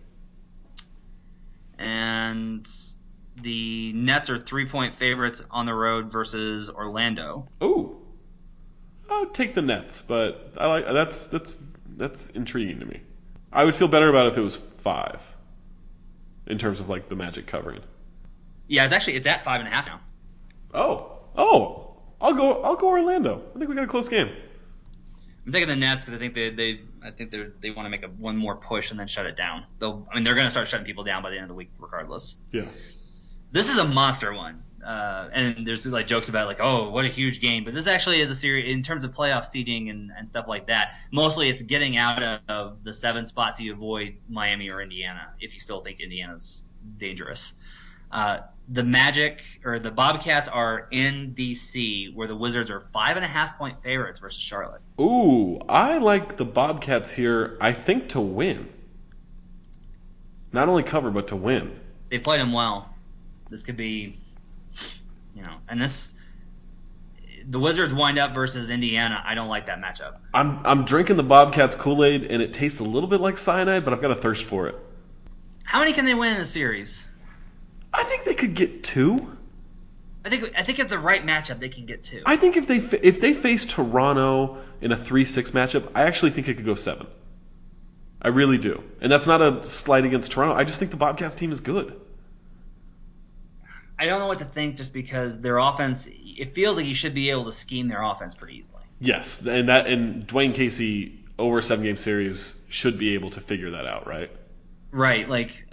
And the Nets are 3-point favorites on the road versus Orlando. Ooh. I'll take the Nets, but I like that's intriguing to me. I would feel better about it if it was 5 in terms of like the Magic covering. Yeah, it's at 5.5 now. Oh, I'll go Orlando. I think we got a close game. I'm taking the Nets because I think they want to make one more push and then shut it down. They're going to start shutting people down by the end of the week regardless. Yeah. This is a monster one. and there's like jokes about like, oh, what a huge game. But this actually is a series in terms of playoff seeding and stuff like that. Mostly it's getting out of the 7 spots you avoid Miami or Indiana if you still think Indiana's dangerous. The Bobcats are in DC, where the Wizards are 5.5-point favorites versus Charlotte. Ooh, I like the Bobcats here, I think, to win. Not only cover, but to win. They played them well. This could be, and the Wizards wind up versus Indiana. I don't like that matchup. I'm drinking the Bobcats Kool-Aid, and it tastes a little bit like cyanide, but I've got a thirst for it. How many can they win in the series? I think they could get 2. I think if the right matchup, they can get 2. I think if they face Toronto in a 3-6 matchup, I actually think it could go 7. I really do. And that's not a slight against Toronto. I just think the Bobcats team is good. I don't know what to think just because their offense, it feels like you should be able to scheme their offense pretty easily. Yes, and Dwayne Casey over a 7-game series should be able to figure that out, right? Right,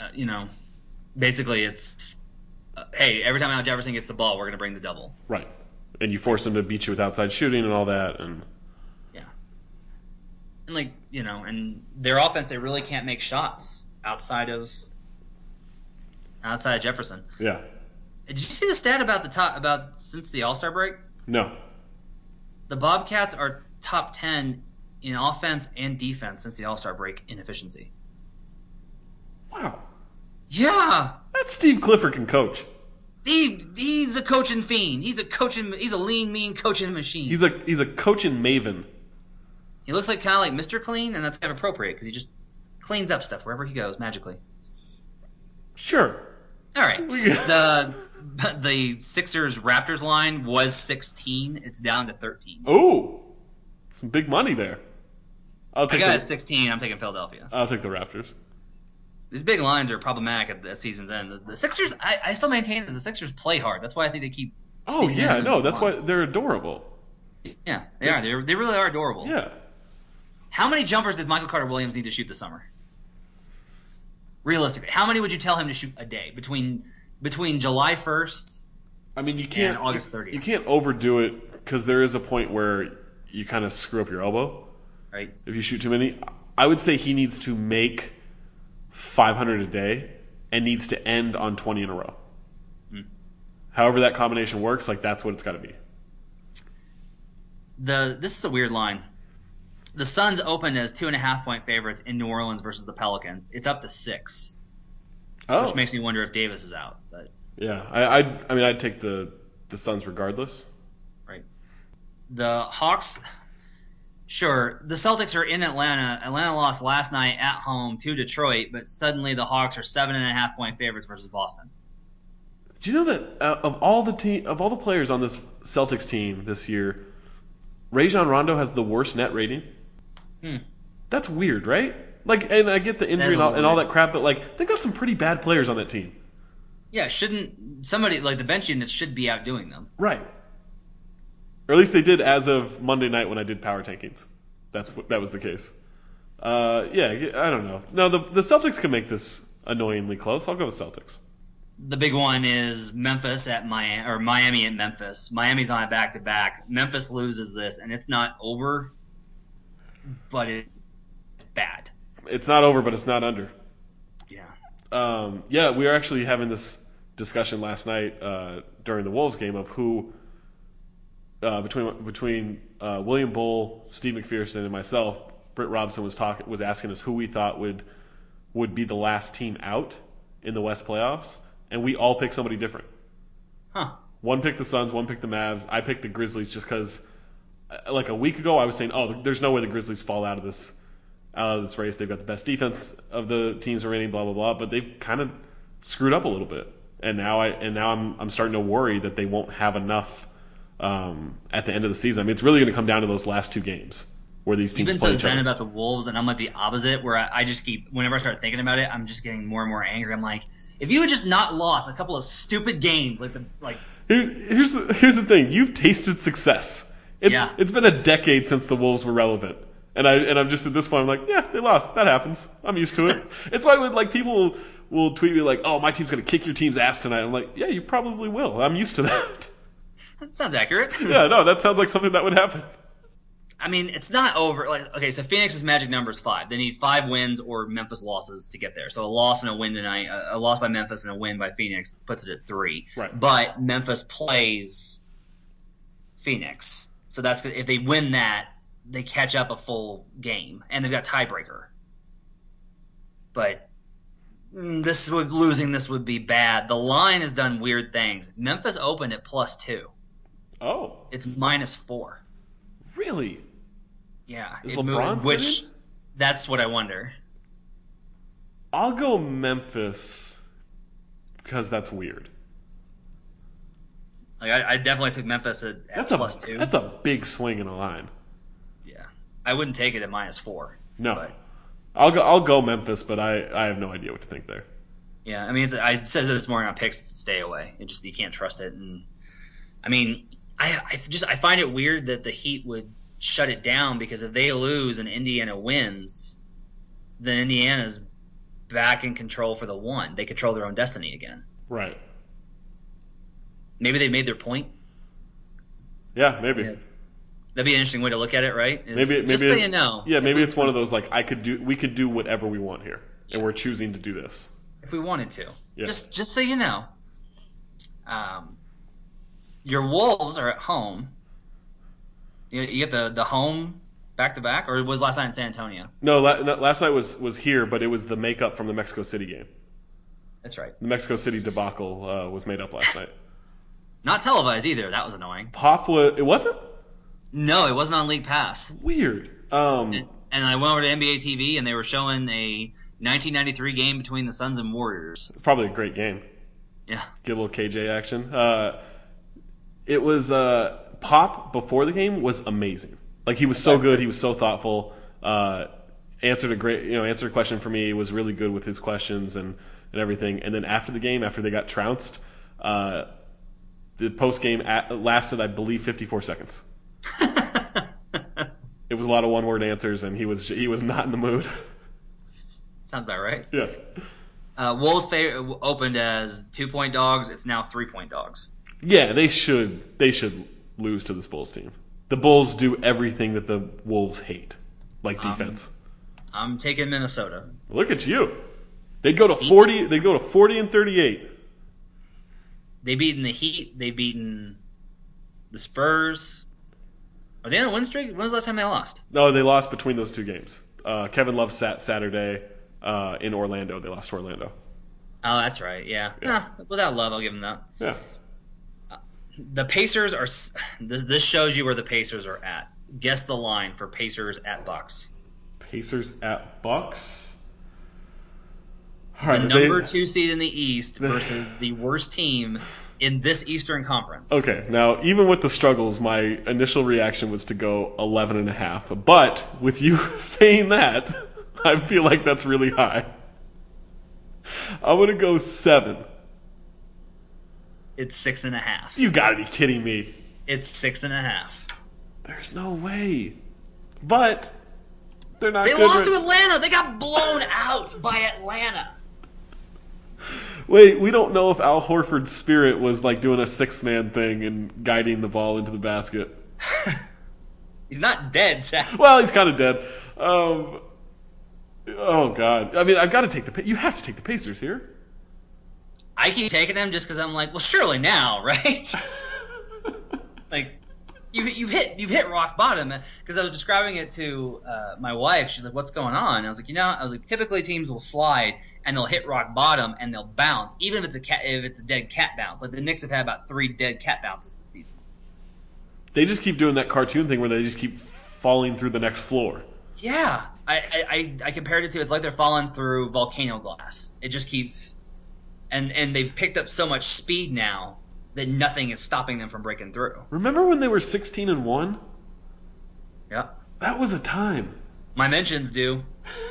basically it's, hey, every time Al Jefferson gets the ball, we're going to bring the double. Right, and you force them to beat you with outside shooting and all that, and yeah, and and their offense, they really can't make shots outside of Jefferson. Yeah. Did you see the stat about since the All-Star break? No. The Bobcats are top 10 in offense and defense since the All-Star break in efficiency. Wow. Yeah. That Steve Clifford can coach. He's a coaching fiend. He's a lean, mean coaching machine. He's a coaching maven. He looks like kind of like Mr. Clean, and that's kind of appropriate because he just cleans up stuff wherever he goes magically. Sure. All right. The Sixers Raptors line was 16. It's down to 13. Oh, some big money there. I got it at 16. I'm taking Philadelphia. I'll take the Raptors. These big lines are problematic at the season's end. The Sixers, I still maintain that the Sixers play hard. That's why I think they keep. Oh yeah, no, that's why they're adorable. Yeah, they are. They really are adorable. Yeah. How many jumpers does Michael Carter Williams need to shoot this summer? Realistically, how many would you tell him to shoot a day between July 1st? I mean, you can't and August 30th. You can't overdo it because there is a point where you kind of screw up your elbow. Right. If you shoot too many, I would say he needs to make 500 a day and needs to end on 20 in a row. However that combination works, that's what it's got to be. This is a weird line. The Suns opened as 2.5-point favorites in New Orleans versus the Pelicans. It's up to 6, which makes me wonder if Davis is out. But yeah, I mean, I'd take the Suns regardless. Right. The Hawks. Sure, the Celtics are in Atlanta. Atlanta lost last night at home to Detroit, but suddenly the Hawks are 7.5-point favorites versus Boston. Do you know that of all the players on this Celtics team this year, Rajon Rondo has the worst net rating? That's weird, right? And I get the injury and all that crap, but they got some pretty bad players on that team. Yeah, shouldn't somebody the bench units should be outdoing them? Right. Or at least they did as of Monday night when I did power tankings. That was the case. Yeah, I don't know. No, the Celtics can make this annoyingly close. I'll go with Celtics. The big one is Memphis at Miami at Memphis. Miami's on a back-to-back. Memphis loses this, and it's not over, but it's bad. It's not over, but it's not under. Yeah. Yeah, we were actually having this discussion last night during the Wolves game of who between William Bull, Steve McPherson, and myself. Britt Robson was asking us who we thought would be the last team out in the West playoffs, and we all picked somebody different. Huh. One picked the Suns, one picked the Mavs. I picked the Grizzlies just because, a week ago, I was saying, "Oh, there's no way the Grizzlies fall out of this race. They've got the best defense of the teams remaining, blah blah blah." But they've kind of screwed up a little bit, and now I'm starting to worry that they won't have enough at the end of the season. I mean, it's really going to come down to those last 2 games where these teams play each other. You've been so zen about the Wolves, and I'm like the opposite, where I just keep, whenever I start thinking about it, I'm just getting more and more angry. I'm like, if you had just not lost a couple of stupid games, Here's the thing. You've tasted success. It's been a decade since the Wolves were relevant. And I'm just at this point, I'm like, yeah, they lost. That happens. I'm used to it. It's why when like people will tweet me like, oh, my team's gonna kick your team's ass tonight. I'm like, yeah, you probably will. I'm used to that. That sounds accurate. Yeah, no, that sounds like something that would happen. I mean, it's not over. Like, okay, so Phoenix's magic number is 5. They need 5 wins or Memphis losses to get there. So a loss and a win tonight, a loss by Memphis and a win by Phoenix puts it at 3. Right. But Memphis plays Phoenix, so that's good. If they win that, they catch up a full game, and they've got tiebreaker. But losing this would be bad. The line has done weird things. Memphis opened at +2. Oh, It's -4. really? Yeah. Is LeBron which sitting? that's what I wonder. I'll go Memphis because that's weird. Like I definitely took Memphis at That's +2. That's a big swing in a line. Yeah. I wouldn't take it at -4. No, But, I'll go Memphis, but I have no idea what to think there. yeah, I mean, I said this morning on picks to stay away. It just you can't trust it. And I mean, I find it weird that the Heat would shut it down, because if they lose and Indiana wins, then Indiana's back in control for the 1. They control their own destiny again. Right. Maybe they made their point. Yeah, maybe. That'd be an interesting way to look at it, right? Maybe just so you know. Yeah, maybe it's one of those like we could do whatever we want here, and we're choosing to do this. If we wanted to. Yeah. Just so you know. Your Wolves are at home. You get the home back-to-back, or was last night in San Antonio? No, last night was here, but it was the makeup from the Mexico City game. That's right. The Mexico City debacle was made up last night. Not televised either. That was annoying. It wasn't? No, it wasn't on League Pass. Weird. And I went over to NBA TV, and they were showing a 1993 game between the Suns and Warriors. Probably a great game. Yeah. Get a little KJ action. It was Pop before the game was amazing. Like he was so good. He was so thoughtful. Answered a question for me. Was really good with his questions and everything. And then after the game, after they got trounced, the post game lasted, I believe, 54 seconds. It was a lot of one-word answers, and he was not in the mood. Sounds about right. Yeah. Wolves opened as 2-point dogs. It's now 3-point dogs. Yeah, they should lose to this Bulls team. The Bulls do everything that the Wolves hate, like defense. I'm taking Minnesota. Look at you. They'd go to 40. They'd go to 40 and 38. They've beaten the Heat. They've beaten the Spurs. Are they on a win streak? When was the last time they lost? No, they lost between those two games. Kevin Love sat Saturday in Orlando. They lost to Orlando. Oh, that's right. Yeah. Without Love, I'll give them that. Yeah. The Pacers are. This shows you where the Pacers are at. Guess the line for Pacers at Bucks. Pacers at Bucks. All right, the number 2 seed in the East versus the worst team in this Eastern Conference. Okay, now even with the struggles, my initial reaction was to go 11.5. But with you saying that, I feel like that's really high. I'm gonna go 7. It's 6.5. You gotta be kidding me. It's 6.5. There's no way. But they're not. They good lost to Atlanta. They got blown out by Atlanta. Wait, we don't know if Al Horford's spirit was like doing a 6-man thing and guiding the ball into the basket. He's not dead, Zach. Well, he's kind of dead. Oh God! I mean, I've got to take you have to take the Pacers here. I keep taking them just because I'm like, well, surely now, right? Like, you've hit rock bottom. Because I was describing it to my wife. She's like, "What's going on?" And I was like, typically teams will slide and they'll hit rock bottom and they'll bounce, even if it's a dead cat bounce. Like the Knicks have had about 3 dead cat bounces this season. They just keep doing that cartoon thing where they just keep falling through the next floor. Yeah, I compared it to it's like they're falling through volcano glass. It just keeps. And they've picked up so much speed now that nothing is stopping them from breaking through. Remember when they were 16-1? Yeah. That was a time. My mentions do.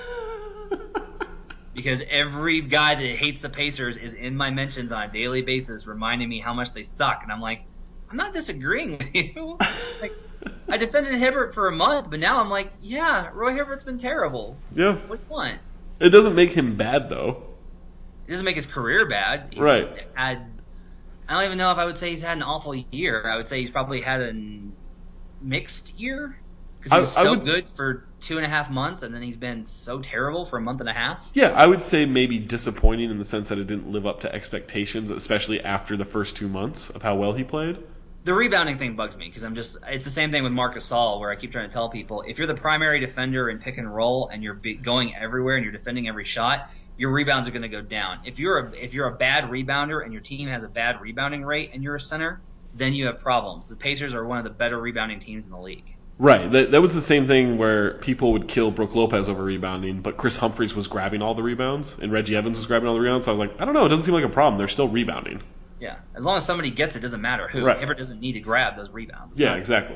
Because every guy that hates the Pacers is in my mentions on a daily basis reminding me how much they suck. And I'm like, I'm not disagreeing with you. Like, I defended Hibbert for a month, but now I'm like, yeah, Roy Hibbert's been terrible. Yeah. What do you want? It doesn't make him bad, though. It doesn't make his career bad. Right. I don't even know if I would say he's had an awful year. I would say he's probably had a mixed year. Because he was so good for 2.5 months, and then he's been so terrible for a month and a half. Yeah, I would say maybe disappointing in the sense that it didn't live up to expectations, especially after the first 2 months of how well he played. The rebounding thing bugs me because it's the same thing with Marc Gasol, where I keep trying to tell people, if you're the primary defender in pick and roll and you're going everywhere and you're defending every shot, your rebounds are going to go down. If you're a bad rebounder and your team has a bad rebounding rate and you're a center, then you have problems. The Pacers are one of the better rebounding teams in the league. Right. That was the same thing where people would kill Brook Lopez over rebounding, but Chris Humphries was grabbing all the rebounds and Reggie Evans was grabbing all the rebounds. So I was like, I don't know, it doesn't seem like a problem. They're still rebounding. Yeah. As long as somebody gets it, doesn't matter who. Right. Ever doesn't need to grab those rebounds. Yeah, exactly.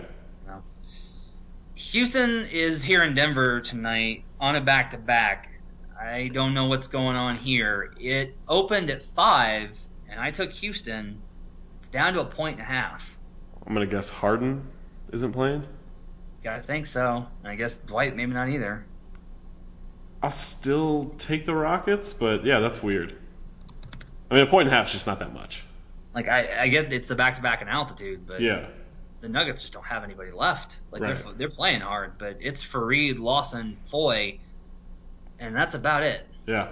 Houston is here in Denver tonight on a back-to-back. I don't know what's going on here. It opened at 5, and I took Houston. It's down to 1.5. I'm going to guess Harden isn't playing. Gotta think so. And I guess Dwight maybe not either. I'll still take the Rockets, but yeah, that's weird. I mean, 1.5 is just not that much. Like, I get it's the back-to-back in altitude, but yeah, the Nuggets just don't have anybody left. Like, right. they're playing hard, but it's Fareed, Lawson, Foy, and that's about it. Yeah.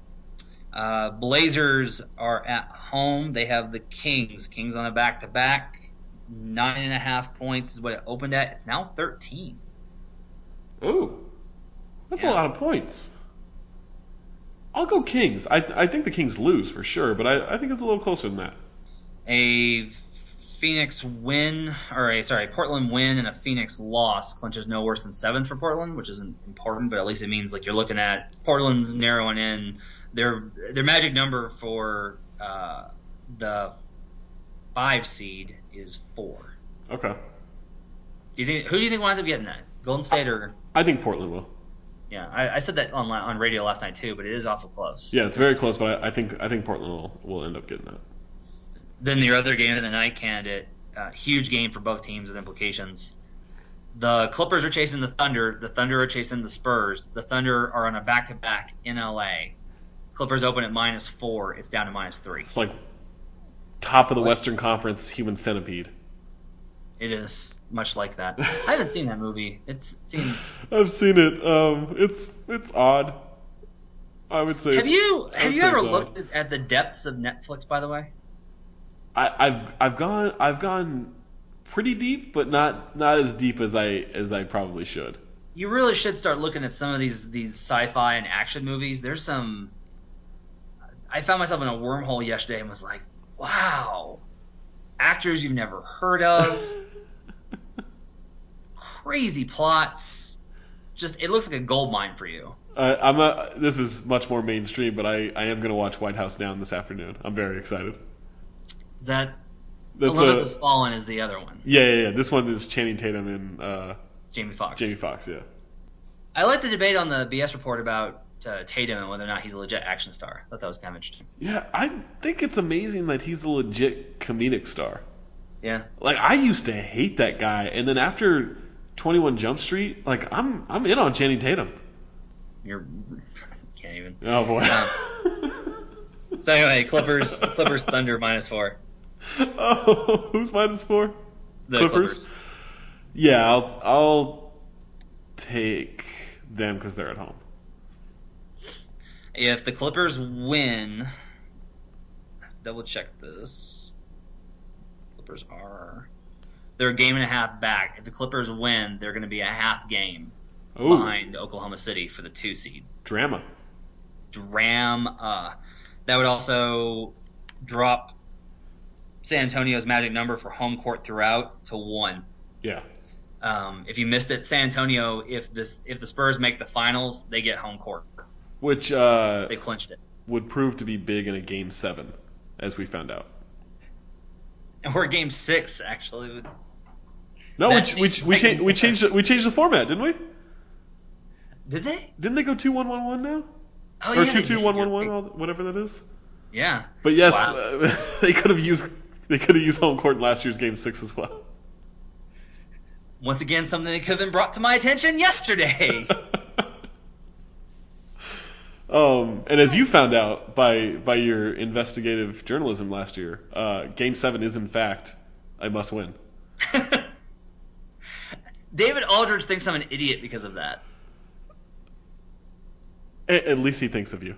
Blazers are at home. They have the Kings. Kings on a back-to-back. 9.5 points is what it opened at. It's now 13. Ooh, that's a lot of points. I'll go Kings. I think the Kings lose for sure, but I think it's a little closer than that. A Portland win and a Phoenix loss clinches no worse than 7th for Portland, which isn't important, but at least it means like you're looking at Portland's narrowing in their magic number for the 5 seed is 4. Okay. Who do you think winds up getting that? Golden State or? I think Portland will. Yeah, I said that on radio last night too, but it is awful close. Yeah, it's very close, but I think Portland will end up getting that. Then the other game of the night candidate, huge game for both teams with implications. The Clippers are chasing the Thunder. The Thunder are chasing the Spurs. The Thunder are on a back-to-back in LA. Clippers open at -4. It's down to -3. It's like top of the Western Conference human centipede. It is much like that. I haven't seen that movie. It seems. I've seen it. It's odd. I would say. Have you ever looked at the depths of Netflix? By the way, I've gone pretty deep, but not as deep as I probably should. You really should start looking at some of these sci-fi and action movies. There's some. I found myself in a wormhole yesterday and was like, wow, actors you've never heard of. Crazy plots. Just it looks like a gold mine for you. This is much more mainstream, but I am going to watch White House Down this afternoon. I'm very excited. Is that Olympus Has Fallen is the other one? Yeah. This one is Channing Tatum and Jamie Foxx. Jamie Foxx, yeah. I like the debate on the BS report about Tatum and whether or not he's a legit action star. I thought that was kind of interesting. Yeah, I think it's amazing that he's a legit comedic star. Yeah. Like I used to hate that guy, and then after 21 Jump Street, like I'm in on Channing Tatum. Can't even. Oh boy. So anyway, Clippers Thunder -4. Oh, who's -4? The Clippers. Yeah, I'll take them because they're at home. If the Clippers win, double check this. Clippers they're a game and a half back. If the Clippers win, they're going to be a half game behind Oklahoma City for the 2 seed. Drama. That would also drop San Antonio's magic number for home court throughout to 1. Yeah. If you missed it, San Antonio, if the Spurs make the finals, they get home court. Which they clinched it. Would prove to be big in a Game 7, as we found out. Or Game 6, actually. No, we changed the format, didn't we? Did they? Didn't they go 2-1-1-1 now? Oh, or yeah, 2-2-1-1-1, whatever that is. Yeah. But yes, wow. they could have used home court in last year's Game 6 as well. once again, something that could have been brought to my attention yesterday. And as you found out by your investigative journalism last year, Game 7 is in fact a must-win. David Aldridge thinks I'm an idiot because of that. At least he thinks of you.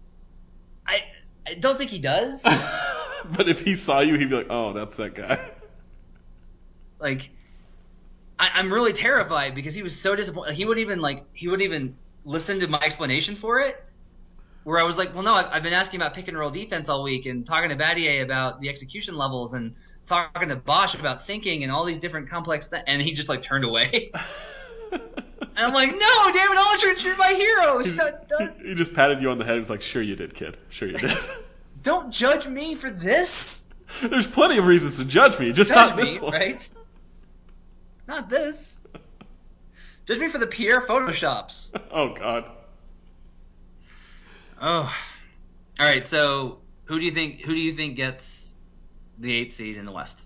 I don't think he does. But if he saw you, he'd be like, "Oh, that's that guy." Like, I'm really terrified because he was so disappointed. He wouldn't even listen to my explanation for it. Where I was like, well, no, I've been asking about pick and roll defense all week and talking to Battier about the execution levels and talking to Bosch about syncing and all these different complex things. And he just like turned away. And I'm like, no, David Aldridge, you're my hero. He just patted you on the head and was like, sure you did, kid. Sure you did. Don't judge me for this. There's plenty of reasons to judge me, just not this one. Right? Not this. Judge me for the Pierre Photoshops. Oh, God. Oh. All right, so who do you think gets the 8th seed in the West?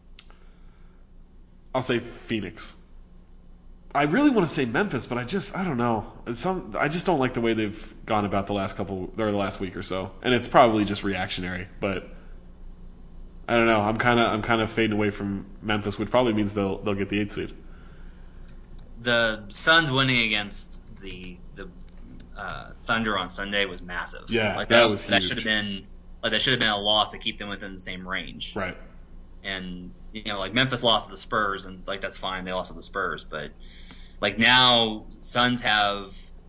I'll say Phoenix. I really want to say Memphis, but I don't know. I just don't like the way they've gone about the last week or so, and it's probably just reactionary. But I don't know. I'm kind of fading away from Memphis, which probably means they'll get the 8th seed. The Suns winning against the Thunder on Sunday was massive. Yeah, like that was huge. That should have been a loss to keep them within the same range. Right. And like Memphis lost to the Spurs, and like that's fine. They lost to the Spurs, but like now Suns have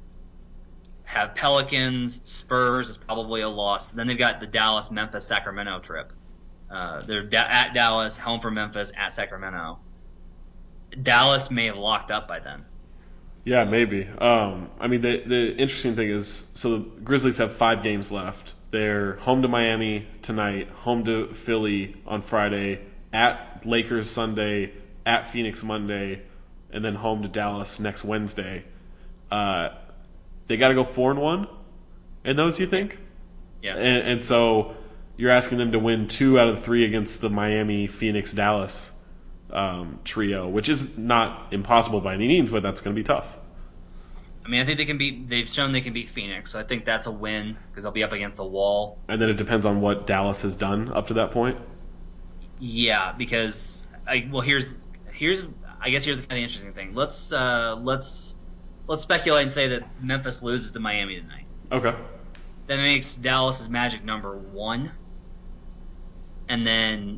Pelicans, Spurs is probably a loss. Then they've got the Dallas, Memphis, Sacramento trip. They're at Dallas, home for Memphis, at Sacramento. Dallas may have locked up by then. Yeah, maybe. I mean, the interesting thing is, so the Grizzlies have 5 games left. They're home to Miami tonight, home to Philly on Friday, at Lakers Sunday, at Phoenix Monday, and then home to Dallas next Wednesday. They got to go 4-1 in those, you think? Yeah. And so you're asking them to win 2 out of 3 against the Miami, Phoenix, Dallas trio, which is not impossible by any means, but that's going to be tough. I mean, I think they've shown they can beat Phoenix, so I think that's a win because they'll be up against the wall. And then it depends on what Dallas has done up to that point. Yeah, because here's the kind of interesting thing. Let's speculate and say that Memphis loses to Miami tonight. Okay. That makes Dallas's magic number 1, and then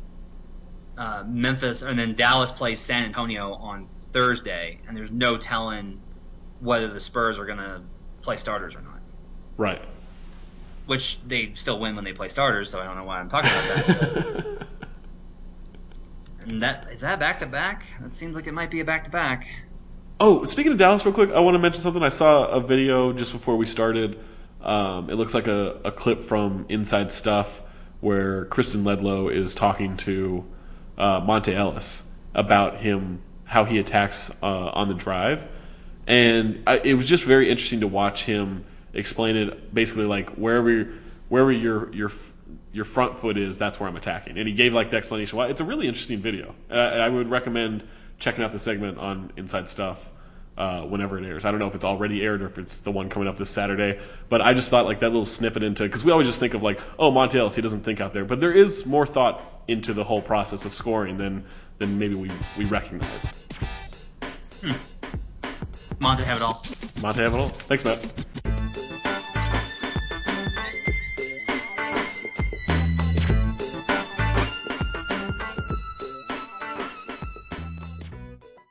Dallas plays San Antonio on Thursday, and there's no telling whether the Spurs are going to play starters or not. Right. Which they still win when they play starters, so I don't know why I'm talking about that. And is that back-to-back? That seems like it might be a back-to-back. Oh, speaking of Dallas real quick, I want to mention something. I saw a video just before we started. It looks like a clip from Inside Stuff where Kristen Ledlow is talking to Monte Ellis about how he attacks on the drive. And it was just very interesting to watch him explain it, basically like wherever your front foot is, that's where I'm attacking. And he gave like the explanation why. It's a really interesting video. I would recommend checking out the segment on Inside Stuff whenever it airs. I don't know if it's already aired or if it's the one coming up this Saturday, but I just thought like that little snippet because we always just think of like, oh, Monte Ellis, he doesn't think out there. But there is more thought into the whole process of scoring than maybe we recognize. Monte have it all. Monte have it all. Thanks, Matt.